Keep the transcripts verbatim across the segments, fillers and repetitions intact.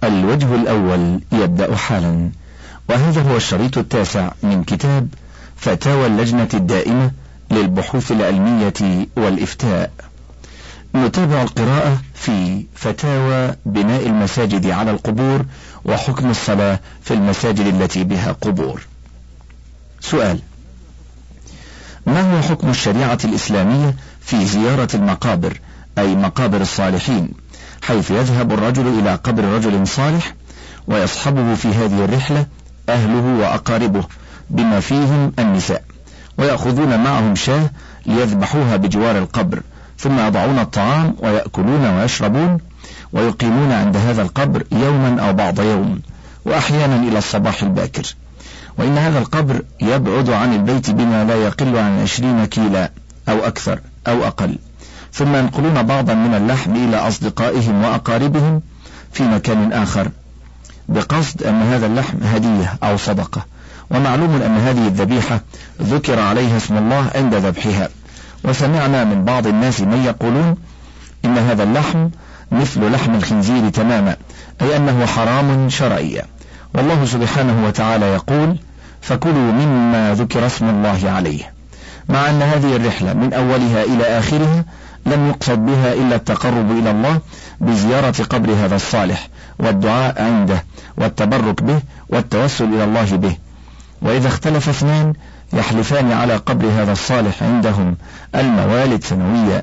الوجه الأول يبدأ حالا، وهذا هو الشريط التاسع من كتاب فتاوى اللجنة الدائمة للبحوث العلمية والإفتاء. نتابع القراءة في فتاوى بناء المساجد على القبور وحكم الصلاة في المساجد التي بها قبور. سؤال: ما هو حكم الشريعة الإسلامية في زيارة المقابر أي مقابر الصالحين، حيث يذهب الرجل إلى قبر رجل صالح ويصحبه في هذه الرحلة أهله وأقاربه بما فيهم النساء، ويأخذون معهم شاة ليذبحوها بجوار القبر، ثم يضعون الطعام ويأكلون ويشربون ويقيمون عند هذا القبر يوما أو بعض يوم، وأحيانا إلى الصباح الباكر، وإن هذا القبر يبعد عن البيت بما لا يقل عن عشرين كيلا أو أكثر أو أقل، ثم ينقلون بعضا من اللحم إلى أصدقائهم وأقاربهم في مكان آخر بقصد أن هذا اللحم هدية أو صدقة. ومعلوم أن هذه الذبيحة ذكر عليها اسم الله عند ذبحها، وسمعنا من بعض الناس من يقولون إن هذا اللحم مثل لحم الخنزير تماما، أي أنه حرام شرعيا، والله سبحانه وتعالى يقول: فكلوا مما ذكر اسم الله عليه، مع أن هذه الرحلة من أولها إلى آخرها لم يقصد بها إلا التقرب إلى الله بزيارة قبر هذا الصالح والدعاء عنده والتبرك به والتوسل إلى الله به. وإذا اختلف اثنان يحلفان على قبر هذا الصالح عندهم الموالد سنويا.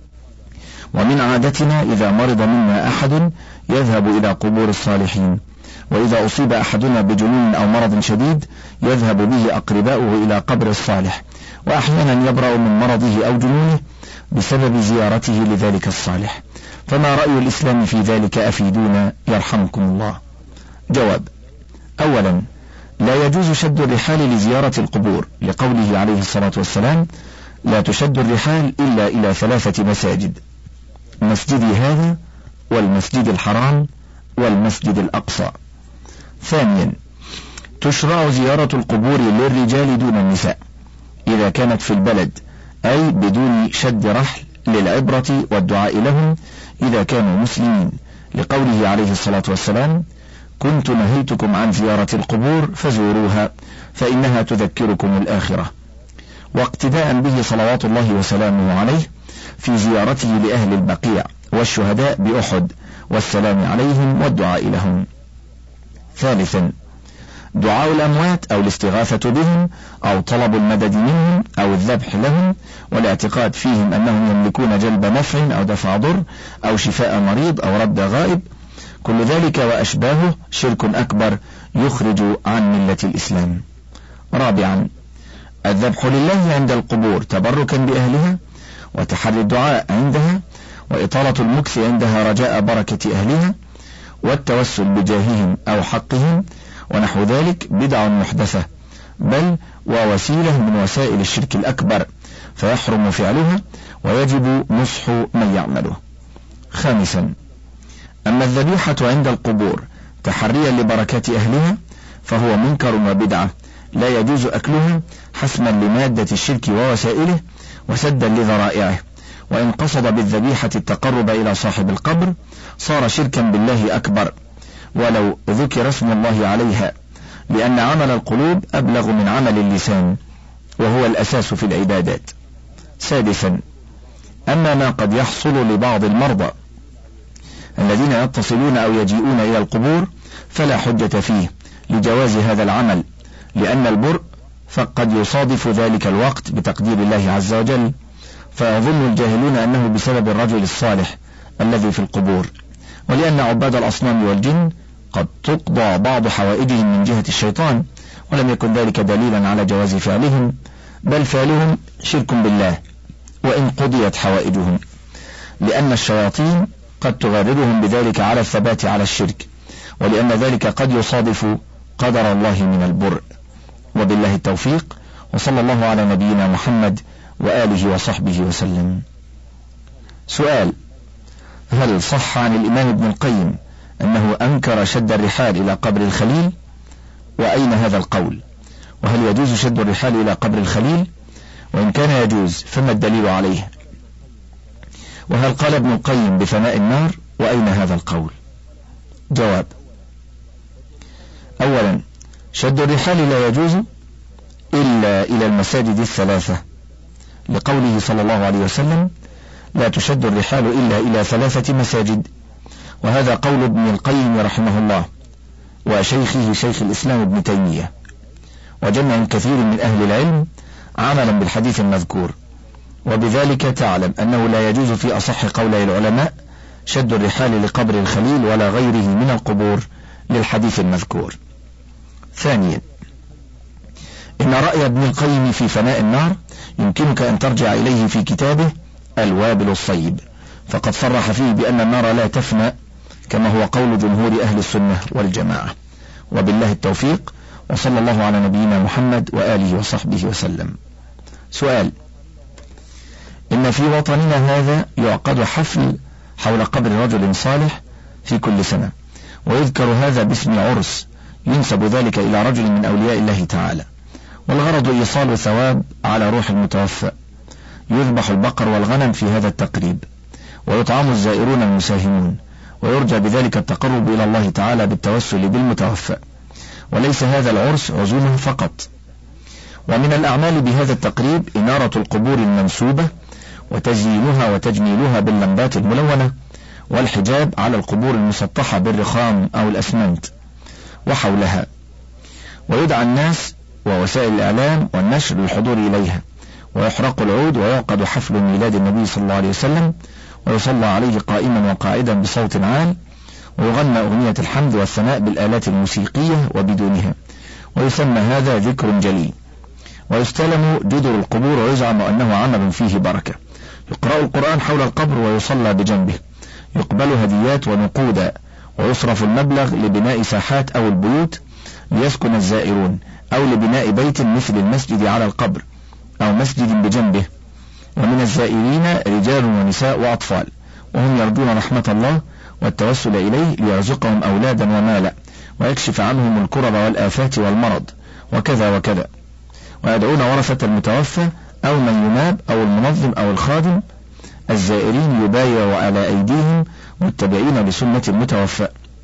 ومن عادتنا إذا مرض منا أحد يذهب إلى قبور الصالحين، وإذا أصيب أحدنا بجنون أو مرض شديد يذهب به أقرباؤه إلى قبر الصالح، وأحيانا يبرأ من مرضه أو جنونه بسبب زيارته لذلك الصالح. فما رأي الإسلام في ذلك؟ أفيدونا يرحمكم الله. جواب: أولا، لا يجوز شد الرحال لزيارة القبور، لقوله عليه الصلاة والسلام: لا تشد الرحال إلا إلى ثلاثة مساجد، مسجدي هذا والمسجد الحرام والمسجد الأقصى. ثانيا، تشرع زيارة القبور للرجال دون النساء إذا كانت في البلد، أي بدون شد رحل، للعبرة والدعاء لهم إذا كانوا مسلمين، لقوله عليه الصلاة والسلام: كنت نهيتكم عن زيارة القبور فزوروها فإنها تذكركم الآخرة، واقتداء به صلوات الله وسلامه عليه في زيارته لأهل البقيع والشهداء بأحد والسلام عليهم والدعاء لهم. ثالثا، دعاء الأموات أو الاستغاثة بهم أو طلب المدد منهم أو الذبح لهم والاعتقاد فيهم أنهم يملكون جلب نفع أو دفع ضر أو شفاء مريض أو رد غائب، كل ذلك وأشباهه شرك أكبر يخرج عن ملة الإسلام. رابعا، الذبح لله عند القبور تبركا بأهلها وتحري الدعاء عندها وإطالة المكث عندها رجاء بركة أهلها والتوسل بجاههم أو حقهم ونحو ذلك بدع محدثة، بل ووسيلة من وسائل الشرك الأكبر، فيحرم فعلها ويجب نصح من يعمله. خامسا، أما الذبيحة عند القبور تحريا لبركة أهلها فهو منكر وبدعة لا يجوز أكلها حسما لمادة الشرك ووسائله وسدا لذرائعه، وإن قصد بالذبيحة التقرب إلى صاحب القبر صار شركا بالله أكبر ولو ذكر اسم الله عليها، لأن عمل القلوب أبلغ من عمل اللسان وهو الأساس في العبادات. سادسا، أما ما قد يحصل لبعض المرضى الذين يتصلون أو يجيئون إلى القبور فلا حجة فيه لجواز هذا العمل، لأن البرء فقد يصادف ذلك الوقت بتقدير الله عز وجل، فيظن الجاهلون أنه بسبب الرجل الصالح الذي في القبور، ولأن عباد الأصنام والجن قد تقضى بعض حوائجهم من جهة الشيطان، ولم يكن ذلك دليلا على جواز فعلهم، بل فعلهم شرك بالله وإن قضيت حوائجهم، لأن الشياطين قد تغررهم بذلك على الثبات على الشرك، ولأن ذلك قد يصادف قدر الله من البرء. وبالله التوفيق، وصلى الله على نبينا محمد وآله وصحبه وسلم. سؤال: هل صح عن الإمام ابن القيم أنه أنكر شد الرحال إلى قبر الخليل؟ وأين هذا القول؟ وهل يجوز شد الرحال إلى قبر الخليل؟ وإن كان يجوز فما الدليل عليه؟ وهل قال ابن القيم بفناء النار؟ وأين هذا القول؟ جواب: شد الرحال لا يجوز إلا إلى المساجد الثلاثة، لقوله صلى الله عليه وسلم: لا تشد الرحال إلا إلى ثلاثة مساجد. وهذا قول ابن القيم رحمه الله وشيخه شيخ الإسلام ابن تيمية، وجمع كثير من أهل العلم عملا بالحديث المذكور. وبذلك تعلم أنه لا يجوز في أصح قولي العلماء شد الرحال لقبر الخليل ولا غيره من القبور للحديث المذكور. ثانيا، إن رأي ابن القيم في فناء النار يمكنك أن ترجع إليه في كتابه الوابل الصيب، فقد صرح فيه بأن النار لا تفنى كما هو قول جمهور أهل السنة والجماعة. وبالله التوفيق، وصلى الله على نبينا محمد وآله وصحبه وسلم. سؤال: إن في وطننا هذا يعقد حفل حول قبر رجل صالح في كل سنة، ويذكر هذا باسم عرس، ينسب ذلك إلى رجل من أولياء الله تعالى، والغرض إيصال ثواب على روح المتوفى. يذبح البقر والغنم في هذا التقريب، ويطعم الزائرون المساهمون، ويرجى بذلك التقرب إلى الله تعالى بالتوسل بالمتوفى. وليس هذا العرس عزومة فقط. ومن الأعمال بهذا التقريب إنارة القبور المنسوبة وتزيينها وتجميلها باللمبات الملونة، والحجاب على القبور المسطحة بالرخام أو الأسمنت وحولها، ويدعى الناس ووسائل الإعلام والنشر للحضور إليها، ويحرق العود، ويعقد حفل ميلاد النبي صلى الله عليه وسلم، ويصلى عليه قائما وقاعدا بصوت عال، ويغنى أغنية الحمد والثناء بالآلات الموسيقية وبدونها، ويسمى هذا ذكر جلي. ويستلم جدر القبور، ويزعم أنه عمل فيه بركة. يقرأ القرآن حول القبر ويصلى بجنبه، يقبل هديات ونقودا، ويصرف المبلغ لبناء ساحات أو البيوت ليسكن الزائرون، أو لبناء بيت مثل المسجد على القبر أو مسجد بجنبه. ومن الزائرين رجال ونساء وأطفال، وهم يرجون رحمة الله والتوسل إليه ليرزقهم أولادا ومالا، ويكشف عنهم الكرب والآفات والمرض وكذا وكذا. ويدعون ورثة المتوفى أو من يناب أو المنظم أو الخادم الزائرين يبايع على أيديهم متبعين لسنة المتوفى،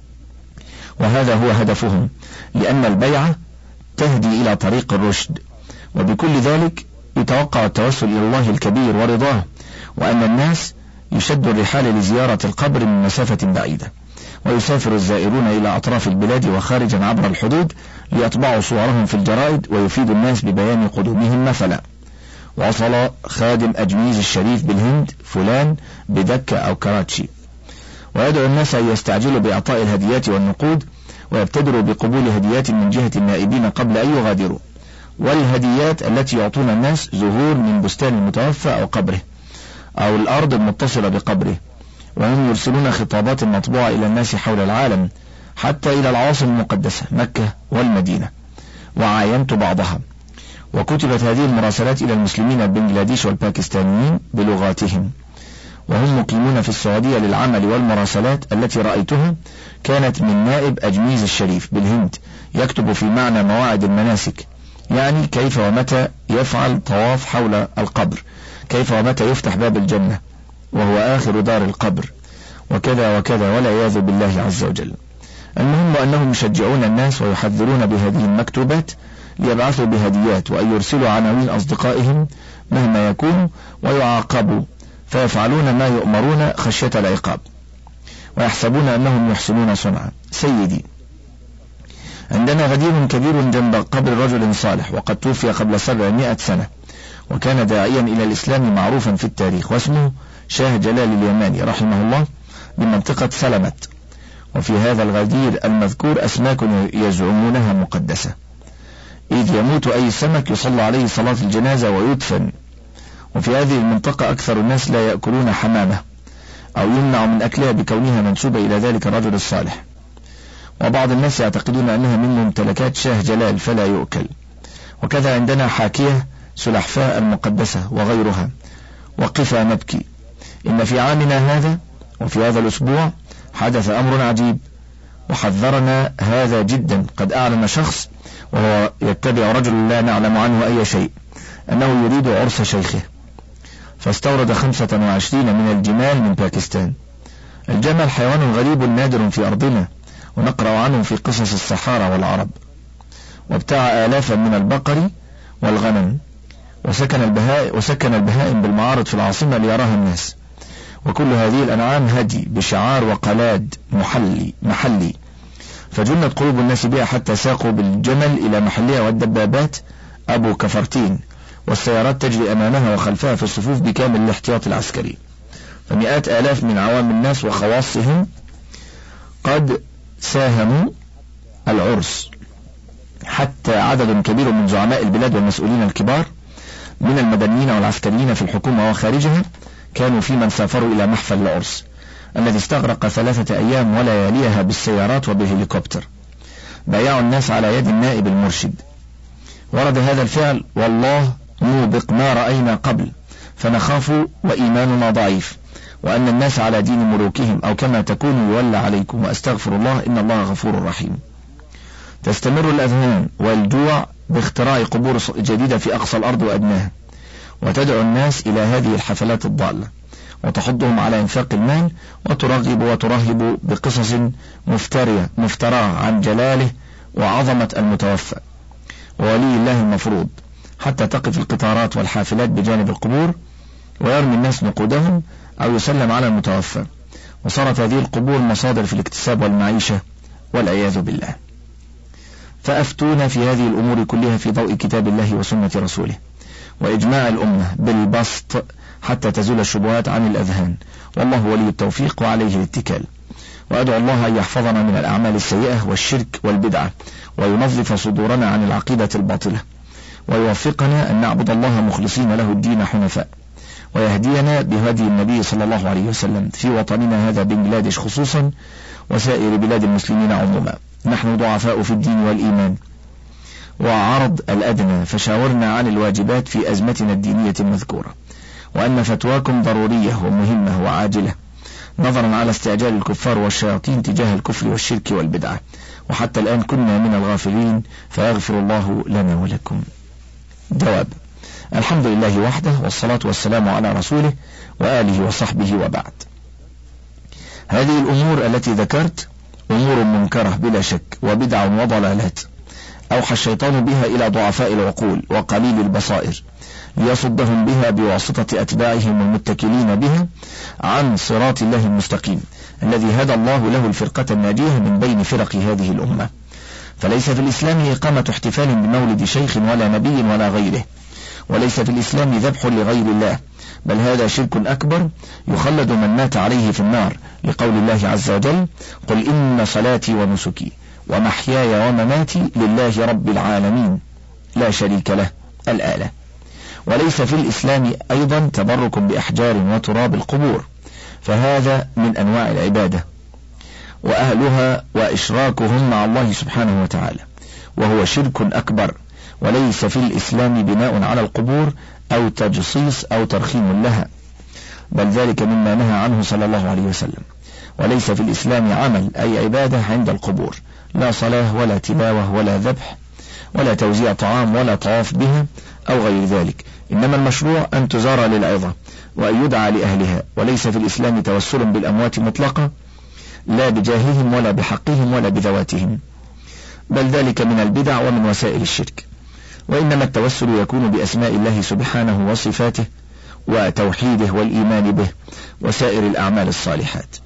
وهذا هو هدفهم، لأن البيعة تهدي إلى طريق الرشد. وبكل ذلك يتوقع التوسل إلى الله الكبير ورضاه، وأن الناس يشد الرحال لزيارة القبر من مسافة بعيدة، ويسافر الزائرون إلى أطراف البلاد وخارجا عبر الحدود ليطبعوا صورهم في الجرائد ويفيد الناس ببيان قدومهم مثلا: وصل خادم أجميز الشريف بالهند فلان بدكة أو كراتشي. ويدعو الناس أن يستعجلوا بإعطاء الهديات والنقود، ويبتدروا بقبول هديات من جهة النائبين قبل أن يغادروا. والهديات التي يعطون الناس زهور من بستان المتوفى أو قبره أو الأرض المتصلة بقبره، وهم يرسلون خطابات مطبوعة إلى الناس حول العالم حتى إلى العواصم المقدسة مكة والمدينة، وعاينت بعضها. وكتبت هذه المراسلات إلى المسلمين بنجلاديش والباكستانيين بلغاتهم، وهم مقيمون في السعودية للعمل. والمراسلات التي رأيتها كانت من نائب أجميز الشريف بالهند يكتب في معنى مواعيد المناسك، يعني كيف ومتى يفعل طواف حول القبر، كيف ومتى يفتح باب الجنة وهو آخر دار القبر، وكذا وكذا، والعياذ بالله عز وجل. المهم أنهم يشجعون الناس ويحذرون بهذه المكتوبات ليبعثوا بهديات، وأن يرسلوا عناوين أصدقائهم مهما يكون، ويعاقبوا فيفعلون ما يؤمرون خشية العقاب، ويحسبون أنهم يحسنون صنعا. سيدي، عندنا غدير كبير جنب قبر رجل صالح، وقد توفي قبل سبعمائة سنة، وكان داعيا إلى الإسلام معروفا في التاريخ، واسمه شاه جلال اليماني رحمه الله، بمنطقة سلمت. وفي هذا الغدير المذكور أسماك يزعمونها مقدسة، إذ يموت أي سمك يصلى عليه صلاة الجنازة ويدفن. وفي هذه المنطقة أكثر الناس لا يأكلون حمامة، أو يمنع من أكلها بكونها منسوبة إلى ذلك الرجل الصالح. وبعض الناس يعتقدون أنها من ممتلكات شاه جلال فلا يؤكل. وكذا عندنا حاكية سلحفاء المقدسة وغيرها. وقفا نبكي، إن في عامنا هذا وفي هذا الأسبوع حدث أمر عجيب، وحذرنا هذا جدا. قد أعلن شخص وهو يتبع رجل لا نعلم عنه أي شيء أنه يريد عرس شيخه، فاستورد خمسة وعشرين من الجمال من باكستان. الجمل حيوان غريب نادر في أرضنا، ونقرأ عنه في قصص الصحارى والعرب. وابتاع آلافا من البقر والغنم، وسكن البهائم, وسكن البهائم بالمعارض في العاصمة ليراها الناس. وكل هذه الأنعام هدي بشعار وقلاد محلي محلي، فجنت قلوب الناس بها حتى ساقوا بالجمل إلى محلها، والدبابات أبو كفرتين والسيارات تجري أمامها وخلفها في الصفوف بكامل الاحتياط العسكري. فمئات آلاف من عوام الناس وخواصهم قد ساهموا العرس، حتى عدد كبير من زعماء البلاد والمسؤولين الكبار من المدنيين والعسكريين في الحكومة وخارجها كانوا في من سافروا إلى محفل العرس الذي استغرق ثلاثة أيام ولياليها بالسيارات وبهليكوبتر. بايعوا الناس على يد النائب المرشد. ورد هذا الفعل: والله موبق ما رأينا قبل، فنخاف وإيماننا ضعيف، وأن الناس على دين ملوكهم، أو كما تكونوا يولى عليكم، وأستغفر الله إن الله غفور رحيم. تستمر الأذهان والجوع باختراع قبور جديدة في أقصى الأرض وأدناها، وتدعو الناس إلى هذه الحفلات الضالة، وتحضهم على إنفاق المال، وترغب وترهب بقصص مفترية مفتراه عن جلاله وعظمة المتوفى وولي الله المفروض، حتى تقف القطارات والحافلات بجانب القبور ويرمي الناس نقودهم أو يسلم على المتوفى، وصارت هذه القبور مصادر في الاكتساب والمعيشة والعياذ بالله. فأفتونا في هذه الأمور كلها في ضوء كتاب الله وسنة رسوله، وإجماع الأمة بالبسط حتى تزول الشبهات عن الأذهان، والله ولي التوفيق وعليه الاتكال. وأدعو الله أن يحفظنا من الأعمال السيئة والشرك والبدعة، وينظف صدورنا عن العقيدة الباطلة، ويوفقنا أن نعبد الله مخلصين له الدين حنفاء، ويهدينا بهدي النبي صلى الله عليه وسلم في وطننا هذا بنجلاديش خصوصا، وسائر بلاد المسلمين عموما. نحن ضعفاء في الدين والإيمان وعرض الأدنى، فشاورنا عن الواجبات في أزمتنا الدينية المذكورة، وأن فتواكم ضرورية ومهمة وعاجلة، نظرا على استعجال الكفار والشياطين تجاه الكفر والشرك والبدعة، وحتى الآن كنا من الغافلين، فيغفر الله لنا ولكم. جواب: الحمد لله وحده، والصلاة والسلام على رسوله وآله وصحبه، وبعد. هذه الأمور التي ذكرت أمور منكرة بلا شك، وبدع وضلالات أوحى الشيطان بها إلى ضعفاء العقول وقليل البصائر، ليصدهم بها بواسطة أتباعهم المتكلين بها عن صراط الله المستقيم الذي هدى الله له الفرقة الناجية من بين فرق هذه الأمة. فليس في الإسلام إقامة احتفال بمولد شيخ ولا نبي ولا غيره، وليس في الإسلام ذبح لغير الله، بل هذا شرك أكبر يخلد من مات عليه في النار، لقول الله عز وجل: قل إن صلاتي ونسكي ومحياي ومماتي لله رب العالمين لا شريك له، الآية. وليس في الإسلام أيضا تبرك بأحجار وتراب القبور، فهذا من أنواع العبادة وأهلها وإشراكهم مع الله سبحانه وتعالى، وهو شرك أكبر. وليس في الإسلام بناء على القبور أو تجصيص أو ترخيم لها، بل ذلك مما نهى عنه صلى الله عليه وسلم. وليس في الإسلام عمل أي عبادة عند القبور، لا صلاة ولا تلاوة ولا ذبح ولا توزيع طعام ولا طواف بها أو غير ذلك، إنما المشروع أن تزار للعظة وأن يدعى لأهلها. وليس في الإسلام توسل بالأموات مطلقة، لا بجاههم ولا بحقهم ولا بذواتهم، بل ذلك من البدع ومن وسائل الشرك. وإنما التوسل يكون بأسماء الله سبحانه وصفاته وتوحيده والإيمان به وسائر الأعمال الصالحات.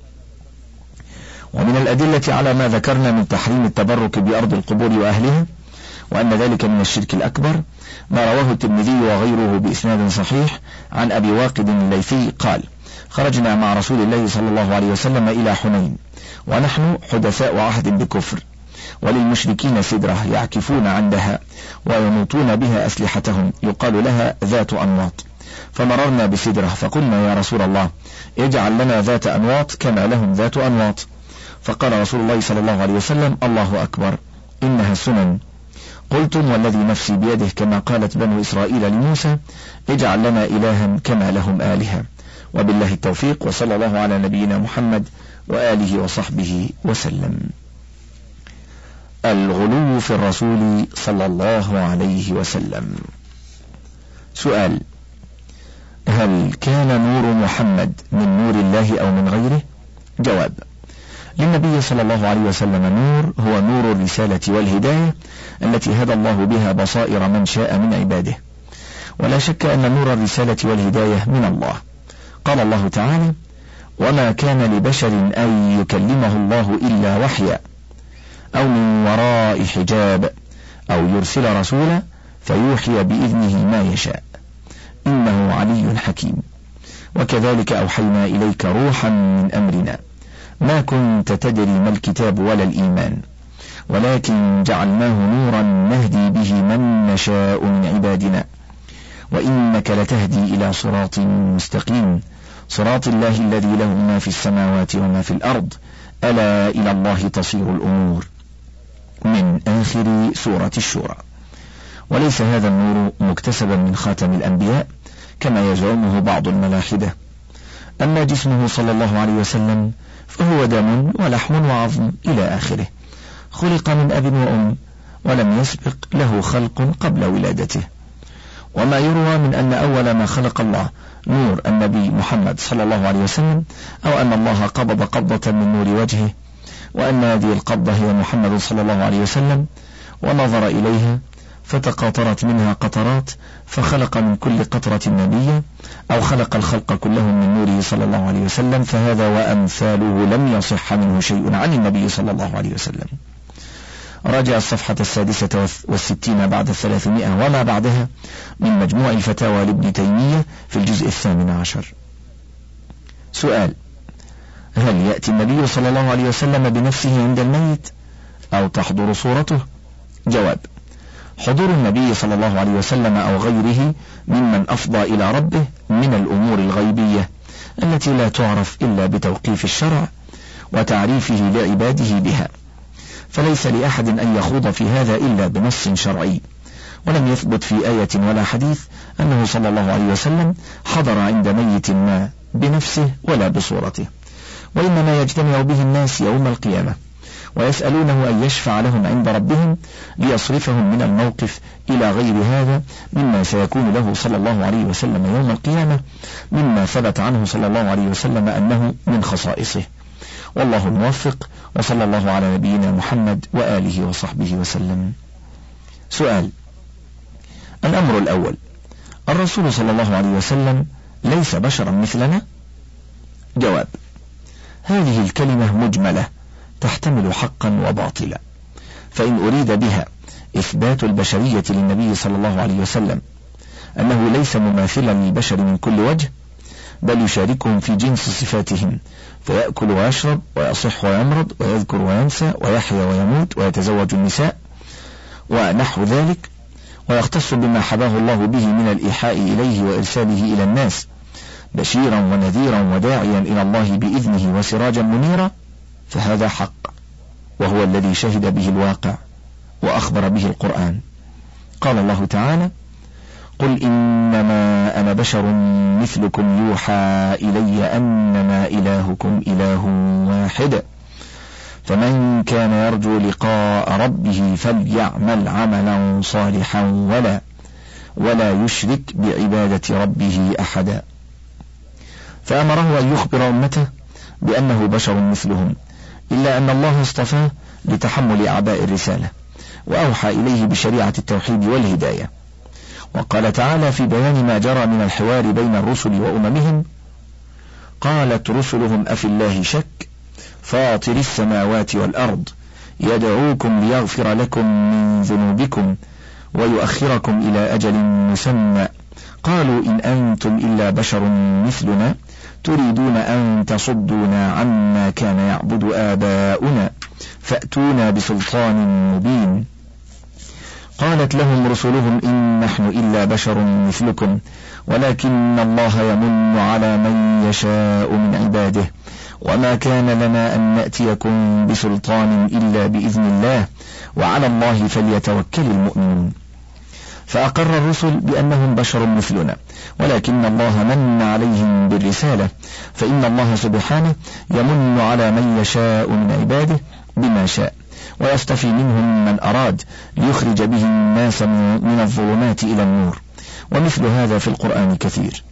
ومن الأدلة على ما ذكرنا من تحريم التبرك بأرض القبور وأهلها وأن ذلك من الشرك الأكبر ما رواه الترمذي وغيره بإسناد صحيح عن أبي واقد الليثي قال: خرجنا مع رسول الله صلى الله عليه وسلم إلى حنين ونحن حدثاء عهد بكفر، وللمشركين سدرة يعكفون عندها وينوطون بها أسلحتهم يقال لها ذات أنواط، فمررنا بسدرة فقلنا: يا رسول الله اجعل لنا ذات أنواط كما لهم ذات أنواط. فقال رسول الله صلى الله عليه وسلم: الله أكبر، إنها سنن. قلتم والذي نفسي بيده كما قالت بنو إسرائيل لموسى: اجعل لنا إلها كما لهم آلهة. وبالله التوفيق، وصلى الله على نبينا محمد وآله وصحبه وسلم. الغلو في الرسول صلى الله عليه وسلم. سؤال: هل كان نور محمد من نور الله أو من غيره؟ جواب: للنبي صلى الله عليه وسلم نور هو نور الرسالة والهداية التي هدى الله بها بصائر من شاء من عباده، ولا شك أن نور الرسالة والهداية من الله. قال الله تعالى: وما كان لبشر أن يكلمه الله إلا وحيا أو من وراء حجاب أو يرسل رسولا فيوحي بإذنه ما يشاء إنه علي حكيم. وكذلك أوحينا إليك روحا من أمرنا ما كنت تدري ما الكتاب ولا الإيمان ولكن جعلناه نورا نهدي به من نشاء من عبادنا وإنك لتهدي إلى صراط مستقيم صراط الله الذي له ما في السماوات وما في الأرض ألا إلى الله تصير الأمور، من آخر سورة الشورى. وليس هذا النور مكتسبا من خاتم الأنبياء كما يزعمه بعض الملاحدة. أما جسمه صلى الله عليه وسلم فهو دم ولحم وعظم إلى آخره، خلق من أب وأم ولم يسبق له خلق قبل ولادته. وما يروى من أن أول ما خلق الله نور النبي محمد صلى الله عليه وسلم، أو أن الله قبض قبضة من نور وجهه، وأن هذه القبضة هي محمد صلى الله عليه وسلم، ونظر إليها فتقاطرت منها قطرات فخلق من كل قطرة نبيا، أو خلق الخلق كلهم من نوره صلى الله عليه وسلم، فهذا وأمثاله لم يصح منه شيء عن النبي صلى الله عليه وسلم. راجع الصفحة السادسة والستين بعد الثلاثمائة وما بعدها من مجموع الفتاوى لابن تيمية في الجزء الثامن عشر. سؤال: هل يأتي النبي صلى الله عليه وسلم بنفسه عند الميت أو تحضر صورته؟ جواب: حضور النبي صلى الله عليه وسلم أو غيره ممن أفضى إلى ربه من الأمور الغيبية التي لا تعرف إلا بتوقيف الشرع وتعريفه لعباده بها، فليس لأحد أن يخوض في هذا إلا بنص شرعي، ولم يثبت في آية ولا حديث أنه صلى الله عليه وسلم حضر عند ميت ما بنفسه ولا بصورته، وإنما يجتمع به الناس يوم القيامة ويسألونه أن يشفع لهم عند ربهم ليصرفهم من الموقف إلى غير هذا مما سيكون له صلى الله عليه وسلم يوم القيامة، مما ثبت عنه صلى الله عليه وسلم أنه من خصائصه. والله الموفق، وصلى الله على نبينا محمد وآله وصحبه وسلم. سؤال: الأمر الأول: الرسول صلى الله عليه وسلم ليس بشرا مثلنا؟ جواب: هذه الكلمة مجملة تحتمل حقا وباطلا، فإن أريد بها إثبات البشرية للنبي صلى الله عليه وسلم أنه ليس مماثلا للبشر من كل وجه، بل يشاركهم في جنس صفاتهم، فيأكل ويشرب ويصح ويمرض ويذكر وينسى ويحيا ويموت ويتزوج النساء ونحو ذلك، ويختص بما حباه الله به من الإيحاء إليه وإرساله إلى الناس بشيرا ونذيرا وداعيا إلى الله بإذنه وسراجا منيرا، فهذا حق، وهو الذي شهد به الواقع وأخبر به القرآن. قال الله تعالى: قل إنما أنا بشر مثلكم يوحى إلي أنما إلهكم إله واحد فمن كان يرجو لقاء ربه فليعمل عملا صالحا ولا ولا يشرك بعبادة ربه أحدا. فأمره أن يخبر أمته بأنه بشر مثلهم، إلا أن الله اصطفاه لتحمل أعباء الرسالة، وأوحى إليه بشريعة التوحيد والهداية. وقال تعالى في بيان ما جرى من الحوار بين الرسل وأممهم: قالت رسلهم أفي الله شك فاطر السماوات والأرض يدعوكم ليغفر لكم من ذنوبكم ويؤخركم إلى أجل مسمى قالوا إن أنتم إلا بشر مثلنا تريدون أن تصدونا عما كان يعبد آباؤنا فأتونا بسلطان مبين. قالت لهم رسلهم إن نحن إلا بشر مثلكم ولكن الله يمن على من يشاء من عباده وما كان لنا أن نأتيكم بسلطان إلا بإذن الله وعلى الله فليتوكل المؤمنون. فأقر الرسل بأنهم بشر مثلنا، ولكن الله من عليهم بالرسالة، فإن الله سبحانه يمن على من يشاء من عباده بما شاء ويصطفي منهم من أراد ليخرج به الناس من الظلمات إلى النور، ومثل هذا في القرآن كثير.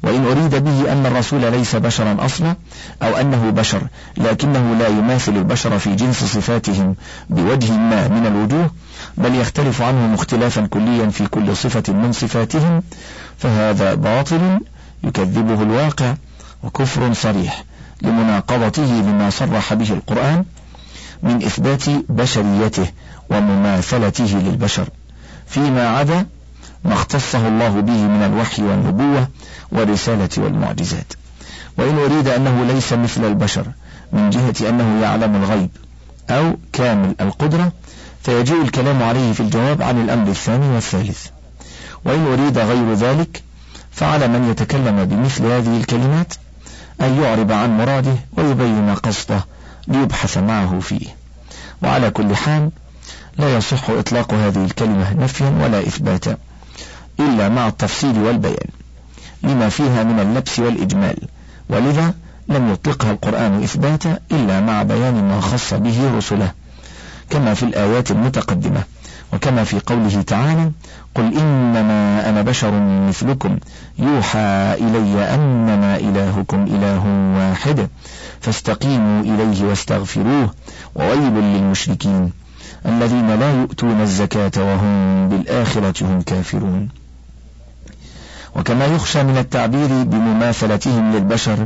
وإن أريد به أن الرسول ليس بشرا أصلا أو أنه بشر لكنه لا يماثل البشر في جنس صفاتهم بوجه ما من الوجوه، بل يختلف عنهم اختلافا كليا في كل صفة من صفاتهم، فهذا باطل يكذبه الواقع وكفر صريح لمناقضته لما صرح به القرآن من إثبات بشريته ومماثلته للبشر فيما عدا ما اختصه الله به من الوحي والنبوة والرسالة والمعجزات. وإن أريد أنه ليس مثل البشر من جهة أنه يعلم الغيب أو كامل القدرة فيجيء الكلام عليه في الجواب عن الأمر الثاني والثالث. وإن أريد غير ذلك فعلى من يتكلم بمثل هذه الكلمات أن يعرب عن مراده ويبين قصده ليبحث معه فيه. وعلى كل حال لا يصح إطلاق هذه الكلمة نفيا ولا إثباتا إلا مع التفصيل والبيان لما فيها من اللبس والإجمال، ولذا لم يطلقها القرآن إثباتا إلا مع بيان ما خص به رسله كما في الآيات المتقدمة، وكما في قوله تعالى: قل إنما أنا بشر مثلكم يوحى إلي أنما إلهكم إله واحد فاستقيموا إليه واستغفروه وويل للمشركين الذين لا يؤتون الزكاة وهم بالآخرة هم كافرون. وكما يخشى من التعبير بمماثلتهم للبشر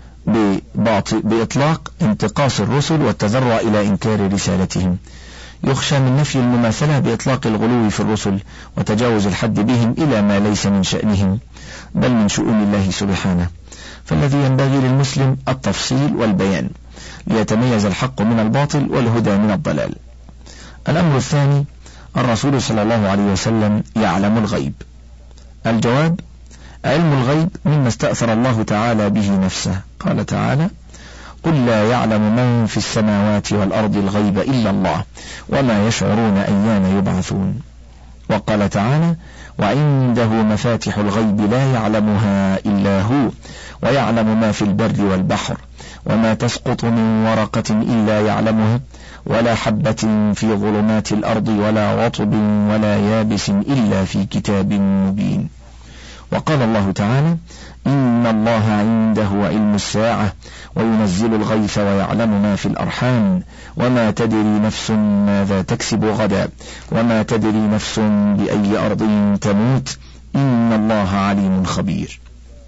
بإطلاق انتقاص الرسل والتذرع إلى إنكار رسالتهم، يخشى من نفي المماثلة بإطلاق الغلو في الرسل وتجاوز الحد بهم إلى ما ليس من شأنهم بل من شؤون الله سبحانه، فالذي ينبغي للمسلم التفصيل والبيان ليتميز الحق من الباطل والهدى من الضلال. الأمر الثاني: الرسول صلى الله عليه وسلم يعلم الغيب. الجواب: علم الغيب مما استأثر الله تعالى به نفسه، قال تعالى: قل لا يعلم من في السماوات والأرض الغيب إلا الله وما يشعرون أيان يبعثون. وقال تعالى: وعنده مفاتح الغيب لا يعلمها إلا هو ويعلم ما في البر والبحر وما تسقط من ورقة إلا يعلمها ولا حبة في ظلمات الأرض ولا رطب ولا يابس إلا في كتاب مبين. وقال الله تعالى: إن الله عنده علم الساعة وينزل الغيث ويعلم ما في الأرحام وما تدري نفس ماذا تكسب غدا وما تدري نفس بأي أرض تموت إن الله عليم خبير.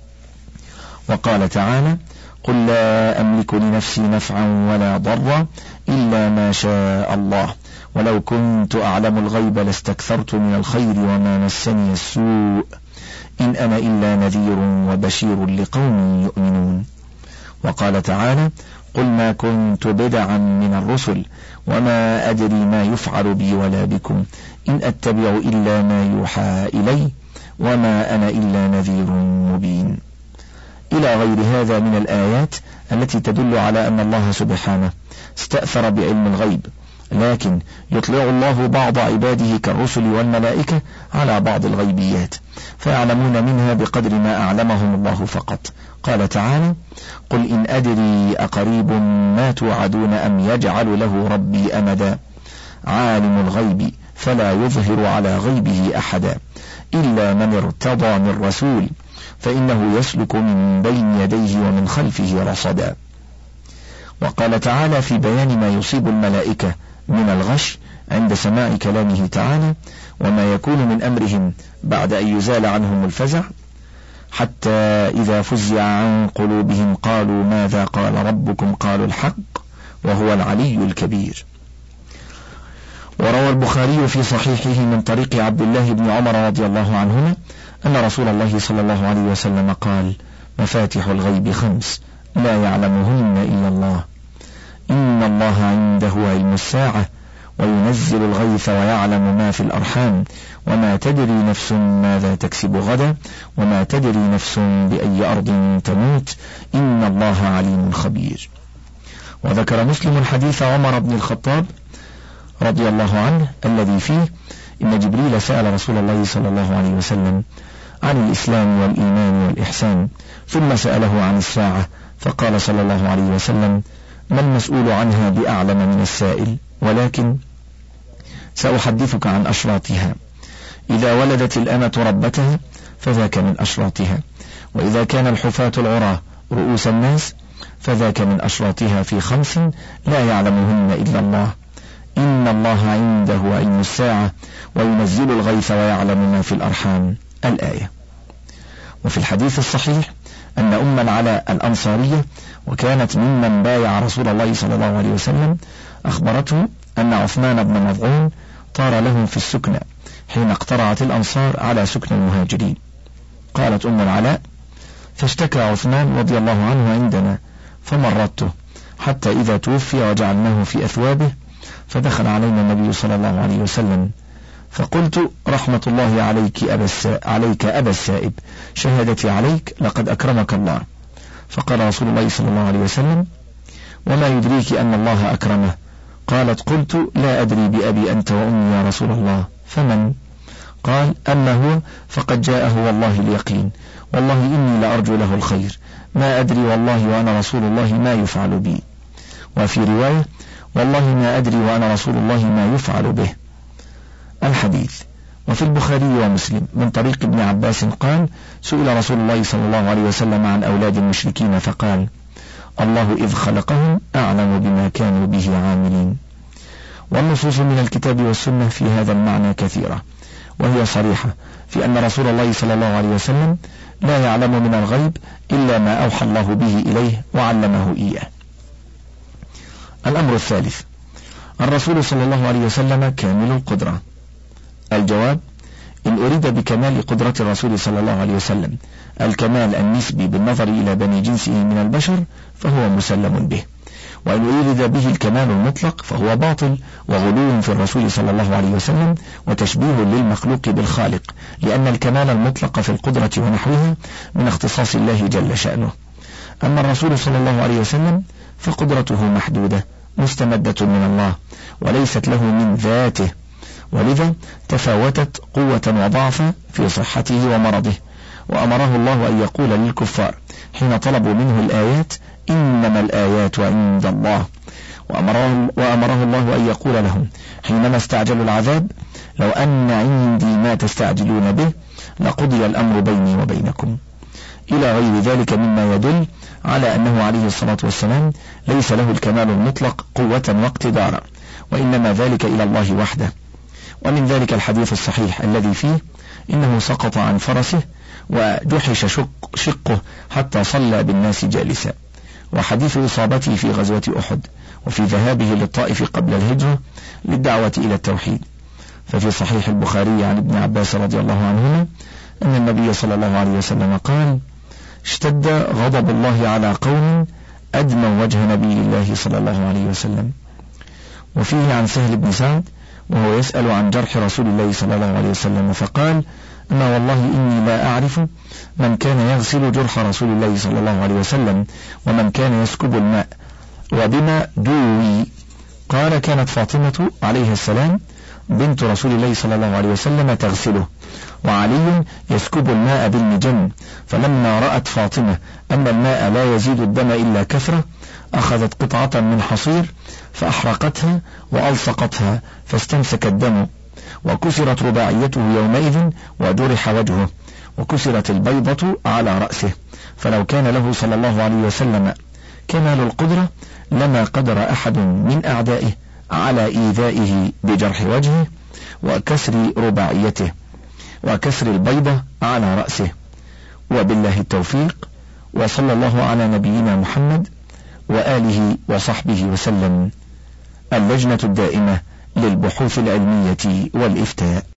وقال تعالى: قل لا أملك لنفسي نفعا ولا ضرا إلا ما شاء الله ولو كنت أعلم الغيب لاستكثرت من الخير وما مسني السوء إن أنا إلا نذير وبشير لقوم يؤمنون. وقال تعالى: قل ما كنت بدعا من الرسل وما أدري ما يفعل بي ولا بكم إن أتبع إلا ما يوحى إلي وما أنا إلا نذير مبين، إلى غير هذا من الآيات التي تدل على أن الله سبحانه استأثر بعلم الغيب، لكن يطلع الله بعض عباده كالرسل والملائكة على بعض الغيبيات فيعلمون منها بقدر ما أعلمهم الله فقط. قال تعالى: قل إن أدري أقريب ما توعدون أم يجعل له ربي أمدا عالم الغيب فلا يظهر على غيبه أحدا إلا من ارتضى من رسول فإنه يسلك من بين يديه ومن خلفه رصدا. وقال تعالى في بيان ما يصيب الملائكة من الغش عند سماع كلامه تعالى وما يكون من أمرهم بعد أن يزال عنهم الفزع حتى إذا فزع عن قلوبهم قالوا ماذا قال ربكم قالوا الحق وهو العلي الكبير. وروى البخاري في صحيحه من طريق عبد الله بن عمر رضي الله عنهما أن رسول الله صلى الله عليه وسلم قال: مفاتح الغيب خمس لا يعلمهن إلا الله، إن الله عنده علم الساعة وينزل الغيث ويعلم ما في الأرحام وما تدري نفس ماذا تكسب غدا وما تدري نفس بأي أرض تموت إن الله عليم خبير. وذكر مسلم حديث عمر بن الخطاب رضي الله عنه الذي فيه إن جبريل سأل رسول الله صلى الله عليه وسلم عن الإسلام والإيمان والإحسان ثم سأله عن الساعة فقال صلى الله عليه وسلم: ما المسؤول عنها بأعلم من السائل، ولكن سأحدثك عن أشراطها. إذا ولدت الأمة ربتها فذاك من أشراطها، وإذا كان الحفاة العراة رؤوس الناس فذاك من أشراطها في خمس لا يعلمهن إلا الله: إن الله عنده علم الساعة وينزل الغيث ويعلم ما في الأرحام، الآية. وفي الحديث الصحيح أن أم العلاء الأنصارية، وكانت ممن بايع رسول الله صلى الله عليه وسلم، أخبرته أن عثمان بن مظعون طار لهم في السكنى حين اقترعت الأنصار على سكن المهاجرين. قالت أم العلاء: فاشتكى عثمان رضي الله عنه عندنا فمرضته حتى إذا توفي وجعلناه في أثوابه، فدخل علينا النبي صلى الله عليه وسلم فقلت: رحمة الله عليك أبا السائب, عليك أبا السائب، شهادتي عليك لقد أكرمك الله. فقال رسول الله صلى الله عليه وسلم: وما يدريك أن الله أكرمه؟ قالت: قلت: لا أدري بأبي أنت وأمي يا رسول الله، فمن؟ قال: أما هو فقد جاءه والله اليقين، والله إني لأرجو له الخير، ما أدري والله وأنا رسول الله ما يفعل بي. وفي رواية: والله ما أدري وأنا رسول الله ما يفعل به. الحديث. وفي البخاري ومسلم من طريق ابن عباس قال: سئل رسول الله صلى الله عليه وسلم عن أولاد المشركين فقال: الله إذ خلقهم أعلم بما كانوا به عاملين. والنصوص من الكتاب والسنة في هذا المعنى كثيرة، وهي صريحة في أن رسول الله صلى الله عليه وسلم لا يعلم من الغيب إلا ما أوحى الله به إليه وعلمه إياه. الأمر الثالث: الرسول صلى الله عليه وسلم كامل القدرة. الجواب: إن أريد بكمال قدرة الرسول صلى الله عليه وسلم الكمال النسبي بالنظر إلى بني جنسه من البشر فهو مسلم به، وإن أريد به الكمال المطلق فهو باطل وغلو في الرسول صلى الله عليه وسلم وتشبيه للمخلوق بالخالق، لأن الكمال المطلق في القدرة ونحوها من اختصاص الله جل شأنه. أما الرسول صلى الله عليه وسلم فقدرته محدودة مستمدة من الله وليست له من ذاته، ولذا تفاوتت قوة وضعفا في صحته ومرضه. وأمره الله أن يقول للكفار حين طلبوا منه الآيات: إنما الآيات عند الله. وأمره, وأمره الله أن يقول لهم حينما استعجلوا العذاب: لو أن عندي ما تستعجلون به لقضي الأمر بيني وبينكم، إلى غير ذلك مما يدل على أنه عليه الصلاة والسلام ليس له الكمال المطلق قوة واقتدارا، وإنما ذلك إلى الله وحده. ومن ذلك الحديث الصحيح الذي فيه: إنه سقط عن فرسه وجحش شق شقه حتى صلى بالناس جالسا. وحديث إصابته في غزوة أحد وفي ذهابه للطائف قبل الهجرة للدعوة إلى التوحيد. ففي صحيح البخاري عن ابن عباس رضي الله عنهما أن النبي صلى الله عليه وسلم قال: اشتد غضب الله على قوم أدموا وجه نبي الله صلى الله عليه وسلم. وفيه عن سهل بن سعد وهو يسأل عن جرح رسول الله صلى الله عليه وسلم فقال: أما والله إني لا أعرف من كان يغسل جرح رسول الله صلى الله عليه وسلم ومن كان يسكب الماء وبما دوي. قال: كانت فاطمة عليه السلام بنت رسول الله صلى الله عليه وسلم تغسله، وعلي يسكب الماء بالمجن، فلما رأت فاطمة أن الماء لا يزيد الدم إلا كثرة أخذت قطعة من حصير فأحرقتها وألصقتها فاستمسك الدم، وكسرت رباعيته يومئذ وجرح وجهه، وكسرت البيضة على رأسه. فلو كان له صلى الله عليه وسلم كمال القدرة لما قدر أحد من أعدائه على إيذائه بجرح وجهه وكسر رباعيته وكسر البيضة على رأسه. وبالله التوفيق، وصلى الله على نبينا محمد وآله وصحبه وسلم. اللجنة الدائمة للبحوث العلمية والإفتاء.